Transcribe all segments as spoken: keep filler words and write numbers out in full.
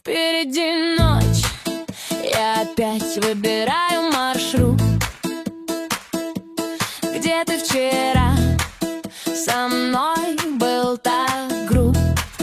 Впереди ночь, я опять выбираю маршрут. Где ты вчера со мной был так груб?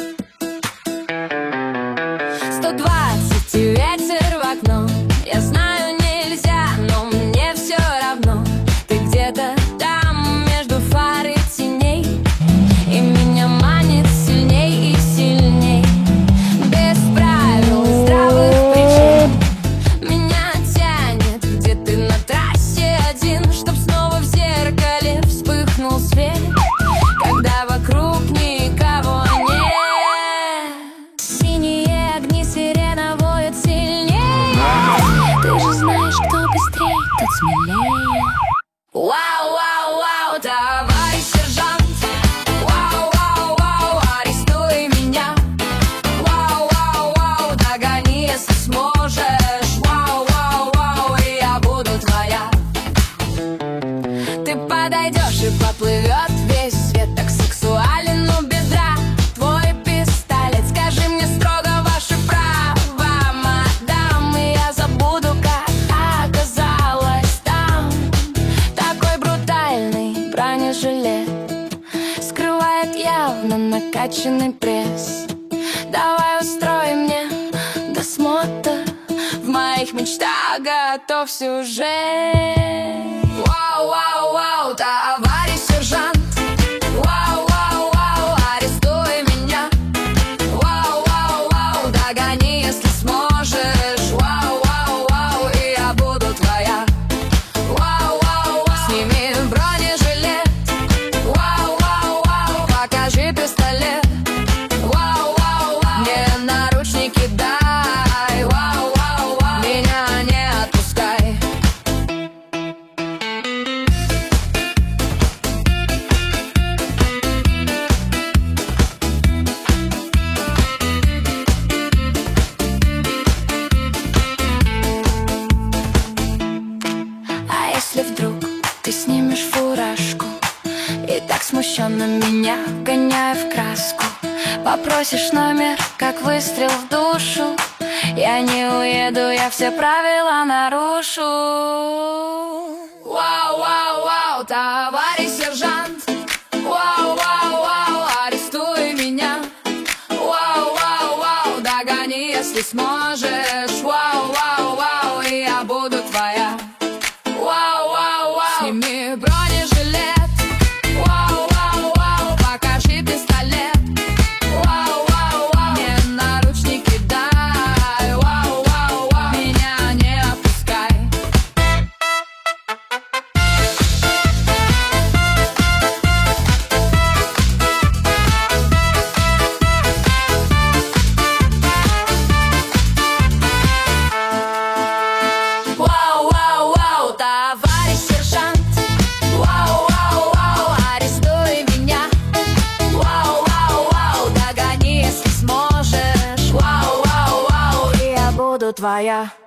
Сто двадцать и ветер в окно. Я знаю, нельзя, но мне все равно. Ты где-то там между фар и теней, и меня манит сильней и сильней. Без правил, здравых причин меня тянет, где ты на трассе один, чтоб снова в зеркале вспыхнул свет, когда вокруг никого нет. Синие огни, сирена воет сильнее. Ты же знаешь, кто быстрее, тот смелее. Вау, вау, вау, товарищ сержант. Вау, вау, вау, арестуй меня. Вау, вау, вау, догони, если сможешь. Вау, вау, вау, и я буду твоя. Ты подойдешь и поплывет весь свет, так сексуален у бедра твой пистолет. Скажи мне строго ваши права, мадам, и я забуду, как оказалось там. Такой брутальный бронежилет скрывает явно накачанный пресс. Давай устрой мне досмотр, в моих мечтах готов сюжет. Вау, вау, вау, товарищ сержант. Вау, вау, вау, арестуй меня. Вау, вау, вау, догони, если сможешь. Вау, вау, вау, и я буду твоя. Вау, вау, вау, сними бронежилет. Вау, вау, вау, покажи пистолет. Вау, вау, вау, мне наручники дай. Вау, вау, вау, меня не отпускай. А если вдруг ты снимешь фуражку и так смущенно меня, гоняя в краску, попросишь номер, как выстрел в душу, я не уеду, я все правила нарушу. Вау, вау, вау, товарищ сержант. Вау, вау, вау, арестуй меня. Вау, вау, вау, догони, если сможешь. Вау, вау, вау, и я буду твоя. Вау, вау, вау, сними бронежилет. Вау, вау, вау, покажи пистолет. Вау, вау, вау, мне наручники дай. Вау, вау, вау, меня не отпускай. Вау, вау, вау, товарищ сержант. Вау, вау, вау, арестуй меня. Вау, вау, вау, догони, если сможешь. Вау, вау, вау, и я буду твоя.